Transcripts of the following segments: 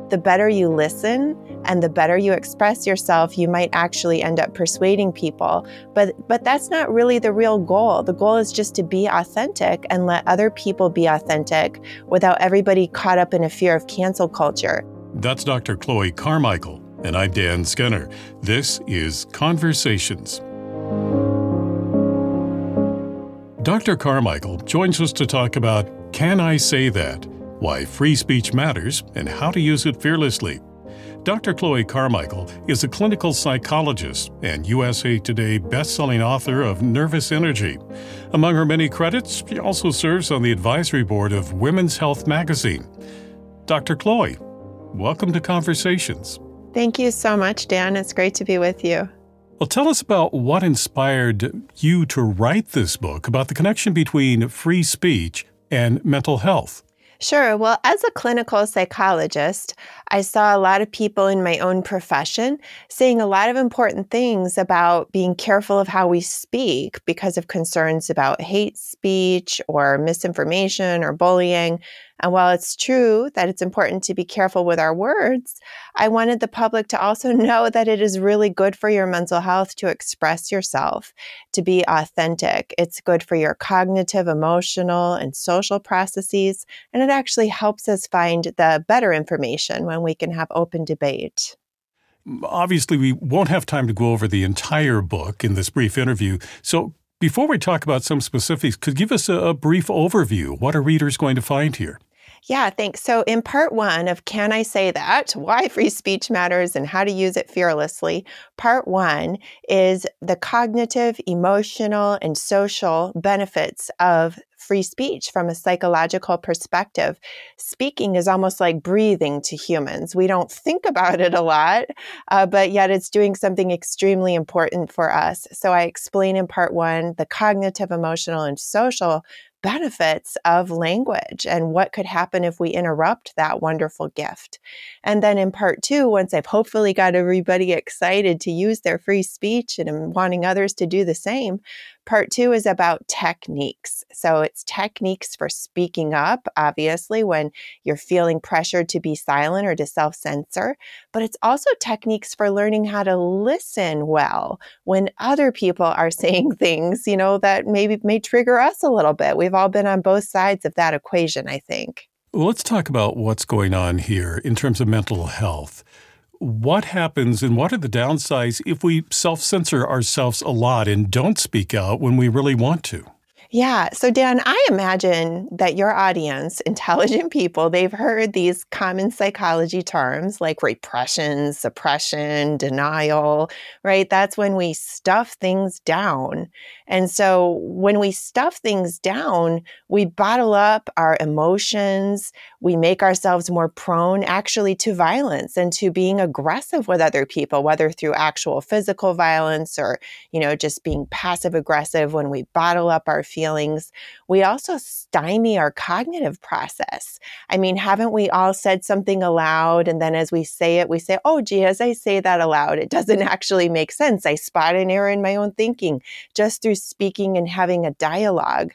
the better you listen and the better you express yourself, you might actually end up persuading people. But that's not really the real goal. The goal is just to be authentic and let other people be authentic without everybody caught up in a fear of cancel culture. That's Dr. Chloe Carmichael, and I'm Dan Skinner. This is Conversations. Dr. Carmichael joins us to talk about Can I Say That? Why free speech matters and how to use it fearlessly. Dr. Chloe Carmichael is a clinical psychologist and USA Today best-selling author of Nervous Energy. Among her many credits, she also serves on the advisory board of Women's Health magazine. Dr. Chloe, welcome to Conversations. Thank you so much, Dan. It's great to be with you. Well, tell us about what inspired you to write this book about the connection between free speech and mental health. Sure. Well, as a clinical psychologist, I saw a lot of people in my own profession saying a lot of important things about being careful of how we speak because of concerns about hate speech or misinformation or bullying. And while it's true that it's important to be careful with our words, I wanted the public to also know that it is really good for your mental health to express yourself, to be authentic. It's good for your cognitive, emotional, and social processes, and it actually helps us find the better information when we can have open debate. Obviously, we won't have time to go over the entire book in this brief interview, so before we talk about some specifics, could you give us a brief overview? What are readers going to find here? Yeah, thanks. So in part 1 of Can I Say That? Why free speech matters and how to use it fearlessly, part 1 is the cognitive, emotional, and social benefits of free speech from a psychological perspective. Speaking is almost like breathing to humans. We don't think about it a lot, but yet it's doing something extremely important for us. So I explain in part 1 the cognitive, emotional, and social benefits of language and what could happen if we interrupt that wonderful gift. And then in part 2, once I've hopefully got everybody excited to use their free speech and I'm wanting others to do the same, part 2 is about techniques. So it's techniques for speaking up, obviously, when you're feeling pressured to be silent or to self-censor, but it's also techniques for learning how to listen well when other people are saying things, that maybe may trigger us a little bit. We've all been on both sides of that equation, I think. Well, let's talk about what's going on here in terms of mental health. What happens and what are the downsides if we self-censor ourselves a lot and don't speak out when we really want to? Yeah. So, Dan, I imagine that your audience, intelligent people, they've heard these common psychology terms like repression, suppression, denial, right? That's when we stuff things down. And so when we stuff things down, we bottle up our emotions. We make ourselves more prone actually to violence and to being aggressive with other people, whether through actual physical violence or, just being passive aggressive when we bottle up our feelings. We also stymie our cognitive process. I mean, haven't we all said something aloud and then as we say it, we say, oh, gee, as I say that aloud, it doesn't actually make sense. I spot an error in my own thinking just through speaking and having a dialogue.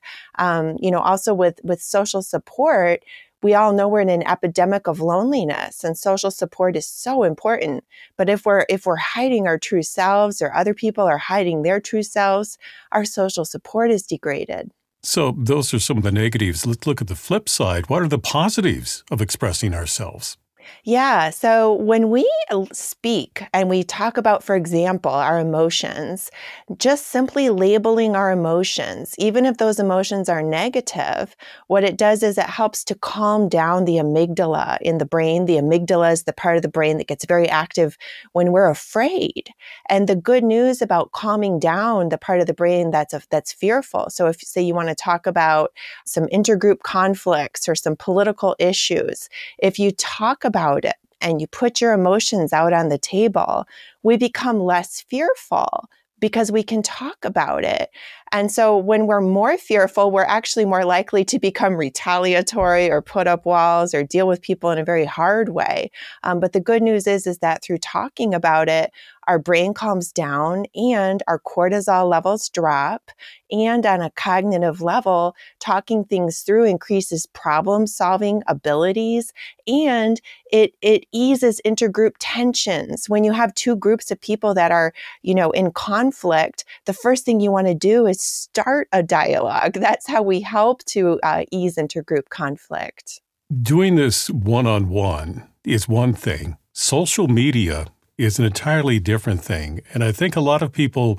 Also with social support, we all know we're in an epidemic of loneliness and social support is so important. But if we're hiding our true selves or other people are hiding their true selves, our social support is degraded. So those are some of the negatives. Let's look at the flip side. What are the positives of expressing ourselves? Yeah. So when we speak and we talk about, for example, our emotions, just simply labeling our emotions, even if those emotions are negative, what it does is it helps to calm down the amygdala in the brain. The amygdala is the part of the brain that gets very active when we're afraid. And the good news about calming down the part of the brain that's fearful. So if, say, you want to talk about some intergroup conflicts or some political issues, if you talk about it and you put your emotions out on the table, we become less fearful because we can talk about it. And so when we're more fearful, we're actually more likely to become retaliatory or put up walls or deal with people in a very hard way. But the good news is that through talking about it, our brain calms down and our cortisol levels drop. And on a cognitive level, talking things through increases problem-solving abilities, and it eases intergroup tensions. When you have two groups of people that are, in conflict, the first thing you want to do is start a dialogue. That's how we help to ease intergroup conflict. Doing this one-on-one is one thing. Social media is an entirely different thing. And I think a lot of people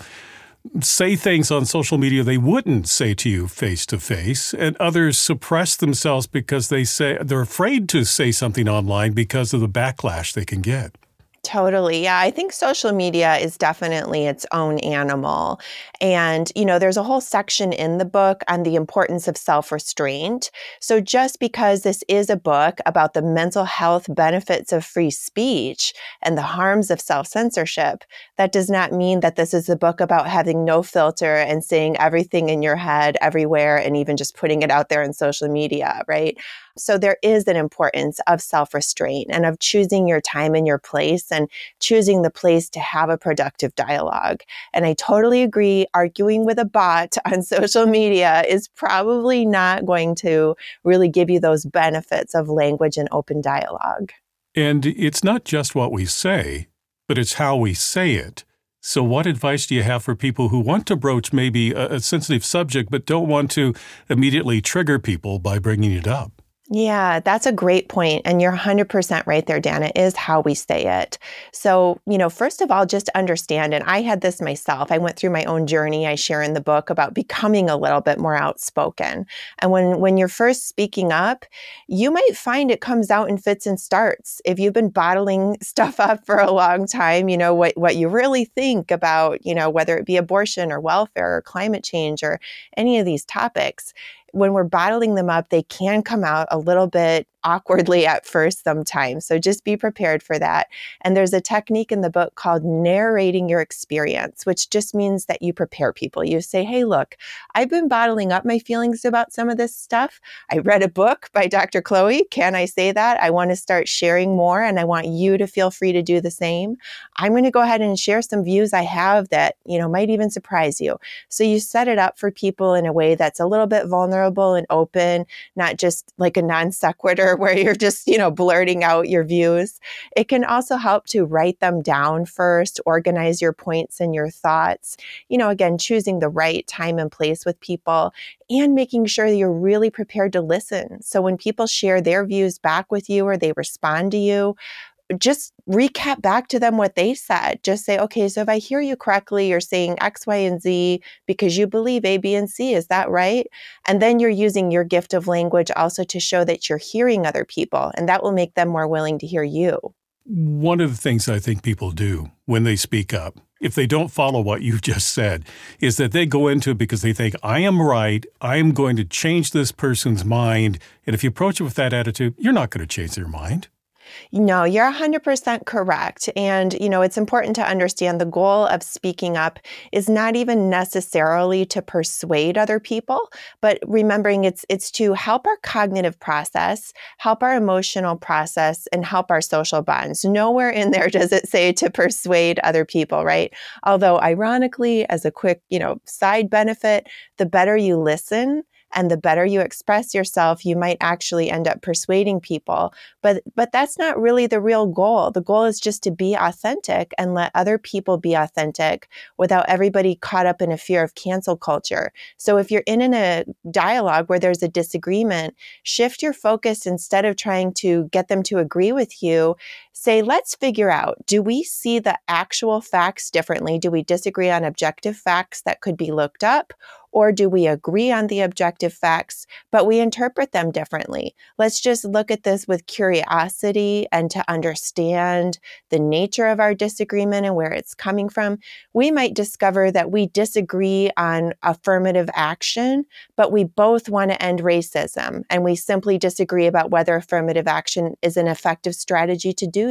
say things on social media they wouldn't say to you face to face, and others suppress themselves because they're afraid to say something online because of the backlash they can get. Totally. Yeah, I think social media is definitely its own animal. And, there's a whole section in the book on the importance of self-restraint. So just because this is a book about the mental health benefits of free speech and the harms of self-censorship, that does not mean that this is a book about having no filter and saying everything in your head everywhere and even just putting it out there in social media, right? So there is an importance of self-restraint and of choosing your time and your place and choosing the place to have a productive dialogue. And I totally agree, arguing with a bot on social media is probably not going to really give you those benefits of language and open dialogue. And it's not just what we say, but it's how we say it. So what advice do you have for people who want to broach maybe a sensitive subject but don't want to immediately trigger people by bringing it up? Yeah, that's a great point. And you're 100% right there, Dan. It is how we say it. So, first of all, just understand, and I had this myself. I went through my own journey. I share in the book about becoming a little bit more outspoken. And when you're first speaking up, you might find it comes out in fits and starts. If you've been bottling stuff up for a long time, what you really think about, whether it be abortion or welfare or climate change or any of these topics, when we're bottling them up, they can come out a little bit awkwardly at first sometimes. So just be prepared for that. And there's a technique in the book called narrating your experience, which just means that you prepare people. You say, hey, look, I've been bottling up my feelings about some of this stuff. I read a book by Dr. Chloe. Can I say that? I want to start sharing more, and I want you to feel free to do the same. I'm going to go ahead and share some views I have that, might even surprise you. So you set it up for people in a way that's a little bit vulnerable and open, not just like a non sequitur where you're just, blurting out your views. It can also help to write them down first, organize your points and your thoughts, again, choosing the right time and place with people and making sure that you're really prepared to listen. So when people share their views back with you or they respond to you, just recap back to them what they said. Just say, okay, so if I hear you correctly, you're saying X, Y, and Z because you believe A, B, and C. Is that right? And then you're using your gift of language also to show that you're hearing other people, and that will make them more willing to hear you. One of the things I think people do when they speak up, if they don't follow what you just said, is that they go into it because they think, I am right, I am going to change this person's mind. And if you approach it with that attitude, you're not going to change their mind. No, you're 100% correct. And, it's important to understand the goal of speaking up is not even necessarily to persuade other people, but remembering it's to help our cognitive process, help our emotional process, and help our social bonds. Nowhere in there does it say to persuade other people, right? Although ironically, as a quick, side benefit, the better you listen, and the better you express yourself, you might actually end up persuading people. But that's not really the real goal. The goal is just to be authentic and let other people be authentic without everybody caught up in a fear of cancel culture. So if you're in a dialogue where there's a disagreement, shift your focus. Instead of trying to get them to agree with you, say, let's figure out, do we see the actual facts differently? Do we disagree on objective facts that could be looked up? Or do we agree on the objective facts, but we interpret them differently? Let's just look at this with curiosity and to understand the nature of our disagreement and where it's coming from. We might discover that we disagree on affirmative action, but we both want to end racism. And we simply disagree about whether affirmative action is an effective strategy to do that.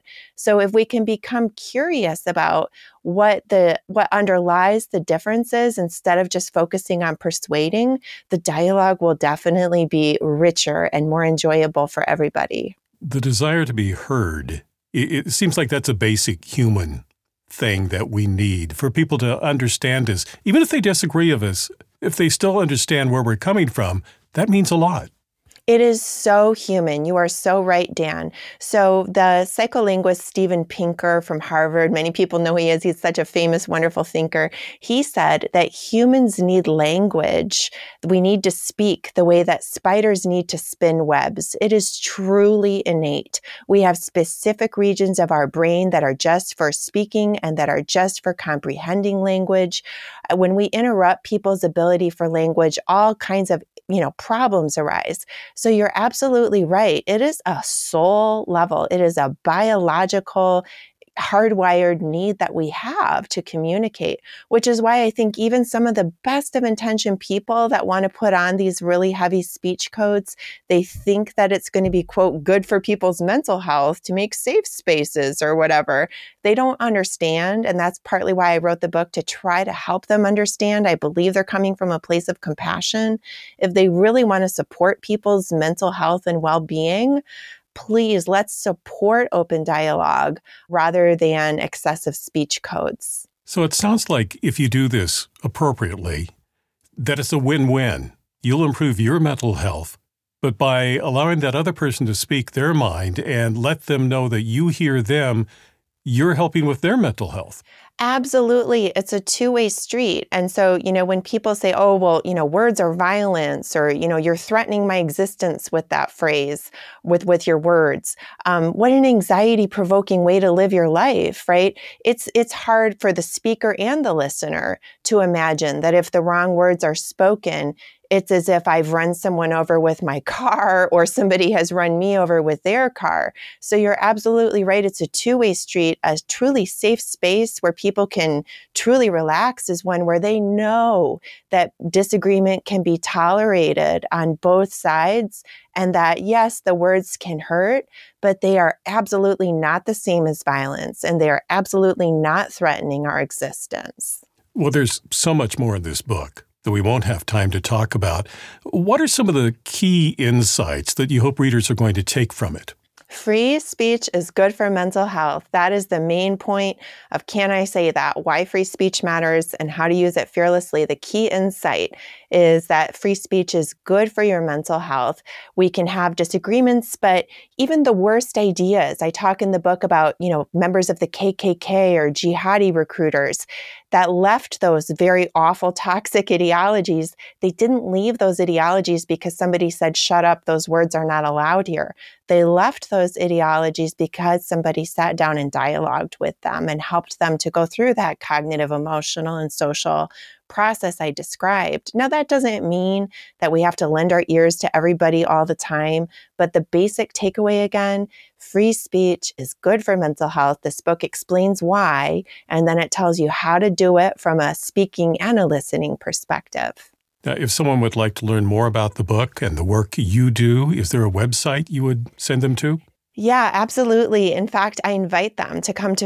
So if we can become curious about what underlies the differences instead of just focusing on persuading, the dialogue will definitely be richer and more enjoyable for everybody. The desire to be heard, it seems like that's a basic human thing that we need for people to understand us. Even if they disagree with us, if they still understand where we're coming from, that means a lot. It is so human. You are so right, Dan. So the psycholinguist Steven Pinker from Harvard, many people know who he is. He's such a famous, wonderful thinker. He said that humans need language. We need to speak the way that spiders need to spin webs. It is truly innate. We have specific regions of our brain that are just for speaking and that are just for comprehending language. When we interrupt people's ability for language, all kinds of problems arise. So you're absolutely right. It is a soul level. It is a biological, hardwired need that we have to communicate, which is why I think even some of the best of intentioned people that want to put on these really heavy speech codes, they think that it's going to be, quote, good for people's mental health to make safe spaces or whatever. They don't understand. And that's partly why I wrote the book, to try to help them understand. I believe they're coming from a place of compassion. If they really want to support people's mental health and well-being, please, let's support open dialogue rather than excessive speech codes. So it sounds like if you do this appropriately, that it's a win-win. You'll improve your mental health, but by allowing that other person to speak their mind and let them know that you hear them, you're helping with their mental health. Absolutely. It's a two-way street. And so, when people say, oh, well, words are violence, or, you're threatening my existence with that phrase, with your words, what an anxiety-provoking way to live your life, right? It's hard for the speaker and the listener to imagine that if the wrong words are spoken, it's as if I've run someone over with my car or somebody has run me over with their car. So you're absolutely right. It's a two-way street. A truly safe space where people can truly relax is one where they know that disagreement can be tolerated on both sides, and that, yes, the words can hurt, but they are absolutely not the same as violence, and they are absolutely not threatening our existence. Well, there's so much more in this book that we won't have time to talk about. What are some of the key insights that you hope readers are going to take from it? Free speech is good for mental health. That is the main point of Can I Say That? Why free speech matters and how to use it fearlessly. The key insight is that free speech is good for your mental health. We can have disagreements, but even the worst ideas, I talk in the book about, members of the KKK or jihadi recruiters that left those very awful, toxic ideologies. They didn't leave those ideologies because somebody said, shut up, those words are not allowed here. They left those ideologies because somebody sat down and dialogued with them and helped them to go through that cognitive, emotional, and social process I described. Now, that doesn't mean that we have to lend our ears to everybody all the time, but the basic takeaway again, free speech is good for mental health. This book explains why, and then it tells you how to do it from a speaking and a listening perspective. Now, if someone would like to learn more about the book and the work you do, is there a website you would send them to? Yeah, absolutely. In fact, I invite them to come to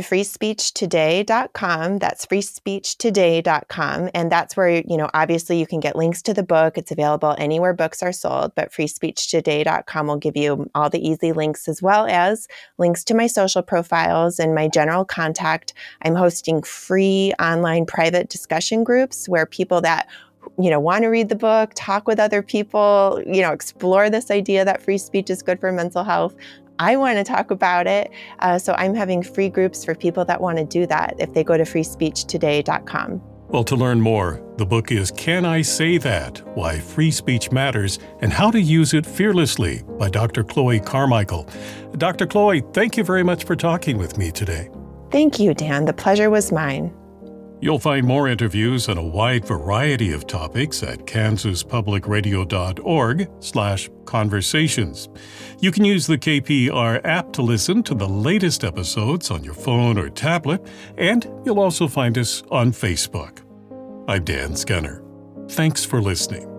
freespeechtoday.com. That's freespeechtoday.com. And that's where, obviously you can get links to the book. It's available anywhere books are sold, but freespeechtoday.com will give you all the easy links, as well as links to my social profiles and my general contact. I'm hosting free online private discussion groups where people that want to read the book, talk with other people, explore this idea that free speech is good for mental health. I want to talk about it. So I'm having free groups for people that want to do that if they go to freespeechtoday.com. Well, to learn more, the book is Can I Say That? Why Free Speech Matters and How to Use It Fearlessly by Dr. Chloe Carmichael. Dr. Chloe, thank you very much for talking with me today. Thank you, Dan. The pleasure was mine. You'll find more interviews on a wide variety of topics at kansaspublicradio.org/conversations. You can use the KPR app to listen to the latest episodes on your phone or tablet, and you'll also find us on Facebook. I'm Dan Scunner. Thanks for listening.